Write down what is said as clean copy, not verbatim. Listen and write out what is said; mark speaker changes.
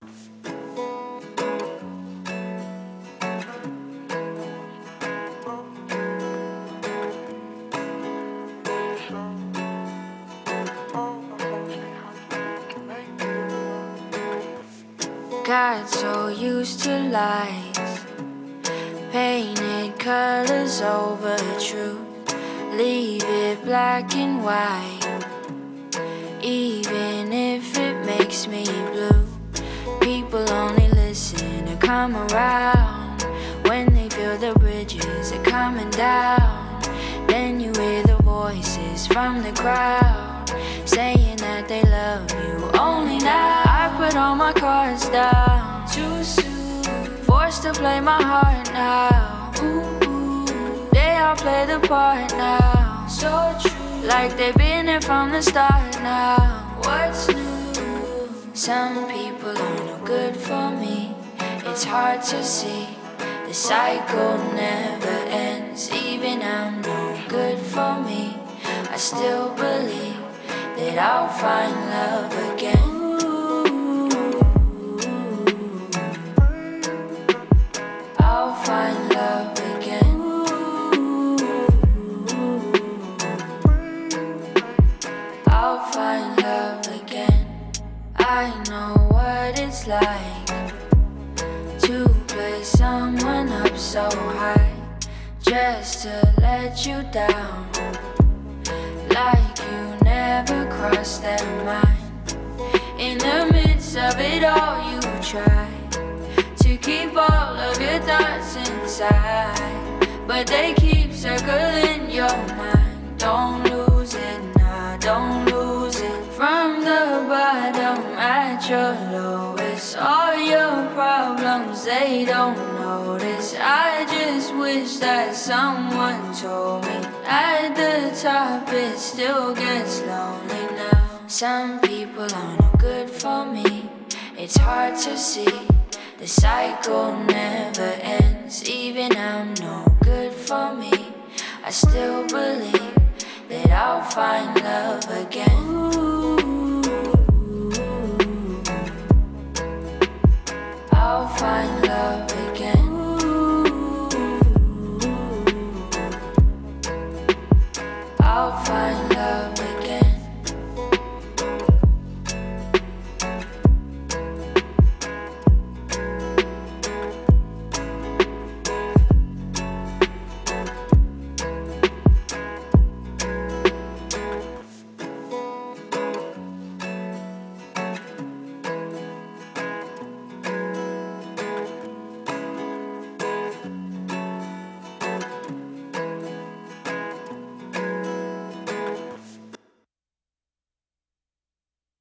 Speaker 1: Got so used to lies, painted colors over truth. Leave it black and white, even if it makes me blue. People only listen or come around when they feel the bridges are coming down. Then you hear the voices from the crowd saying that they love you only now. I put all my cards down too soon, forced to play my heart now. Ooh, they all play the part now, so true, like they've been here from the start now. What's new? Some people are no good for me. It's hard to see, the cycle never ends. Even I'm no good for me, I still believe that I'll find love again. I'll find love again. I'll find love again. I know what it's like to play someone up so high, just to let you down, like you never crossed their mind. In the midst of it all, you try to keep all of your thoughts inside, but they keep circling your mind. Don't lose it, nah, don't lose it. From the bottom at your lowest, all your problems they don't notice. I just wish that someone told me at the top it still gets lonely now. Some people are no good for me. It's hard to see, the cycle never ends. Even I'm no good for me, I still believe that I'll find love again. Ooh.